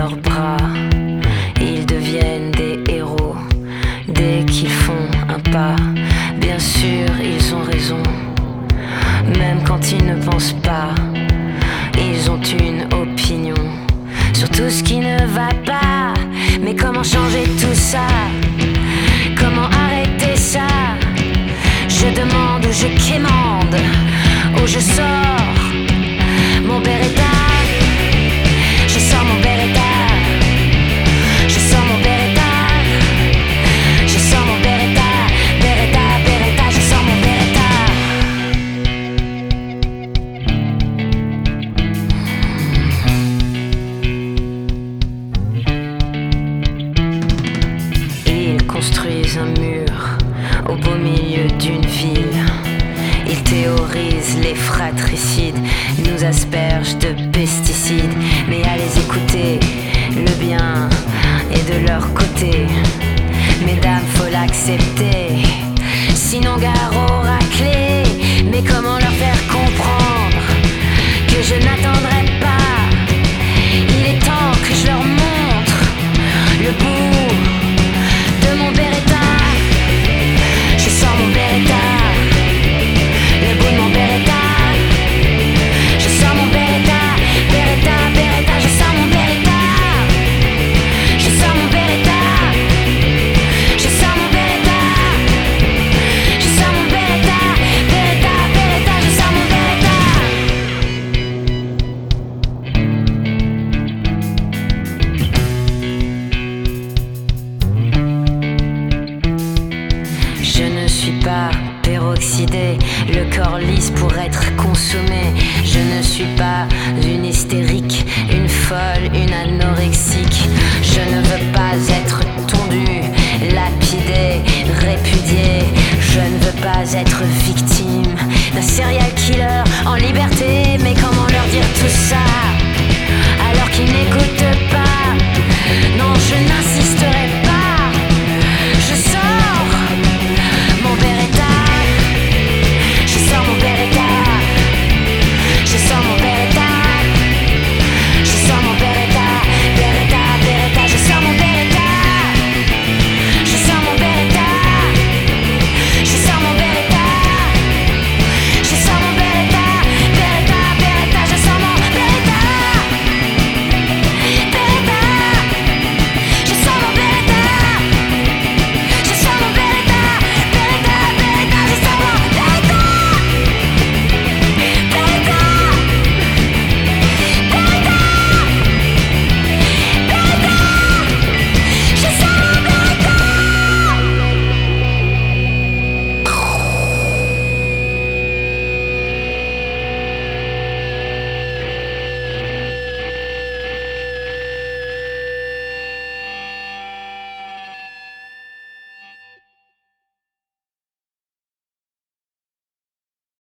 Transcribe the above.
leurs bras. Ils deviennent des héros dès qu'ils font un pas. Bien sûr, ils ont raison, même quand ils ne pensent pas. Ils ont une opinion sur tout ce qui ne va pas. Mais comment changer tout ça? Comment arrêter ça? Je demande ou je quémande, ou je sors mon Beretta. Je sors mon Beretta. Je sors mon Beretta. Je sors mon Beretta. Beretta, Beretta, je sors mon Beretta. Ils construisent un mur au beau milieu d'une ville. Ils théorisent les fratricides, nous aspergent de pesticides. Mais à les écouter, le bien est de leur côté. Mesdames, faut l'accepter, sinon gare au raclé. Mais comment leur faire comprendre que je n'attendrai pas? Il est temps que je leur montre le bout de mon Beretta. Je sors mon Beretta, le bout de mon Beretta. Je sors mon Beretta, Beretta, Beretta. Je sors mon Beretta. Je sors mon Beretta. Je sors mon Beretta. Je sors mon Beretta, Beretta, Beretta. Je sors mon Beretta. Je ne suis pas peroxydé, le corps lisse pour être consommé. Je ne suis pas une hystérique, une folle, une